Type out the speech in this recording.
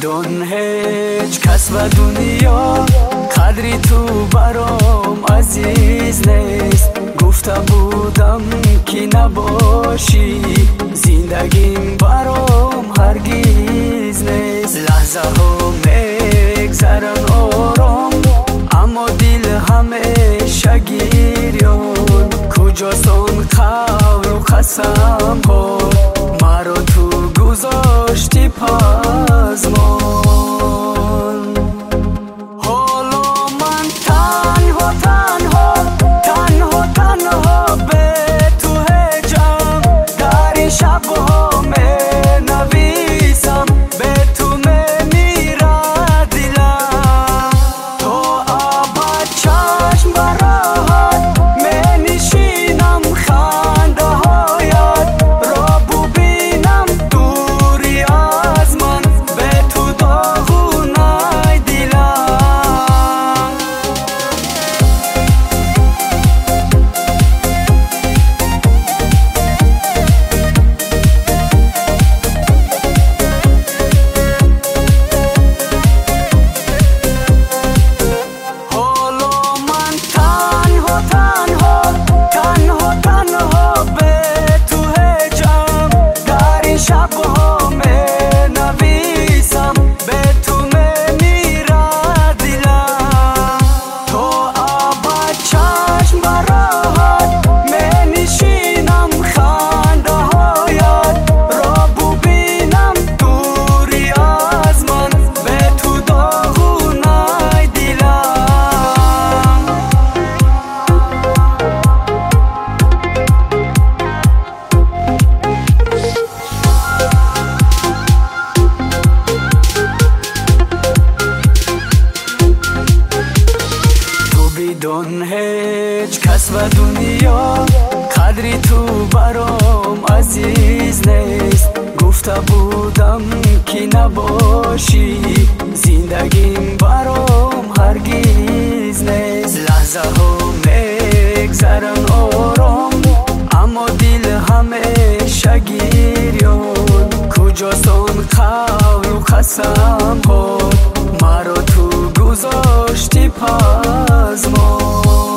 بدون هیچ کس و دنیا قدری تو برام عزیز نیست. گفته بودم که نباشی زندگیم برام هرگیز نیست. لحظه ها میگذرن آرام اما دل همیشه گریان. کجاست آن قول و قسم ها مرا تو گذاشتی پزمان. حالا من تنها تنها تنها تنها به تو هجم. در این شبها می نویسم به تو میمیره دلم. تا ابد چشم براحت می نشینم خنده هایت را ببینم دوری از من به تو داغونای دلم. بدون هیچ کس و دنیا قدری تو برام عزیز نیست. گفته بودم که نباشی زندگیم برام هرگیز نیست. لحظه ها میگذرن آرام اما دل همیشه گریان. کجاست آن قول و قسم ها مرا تو گذاشتی پزمان.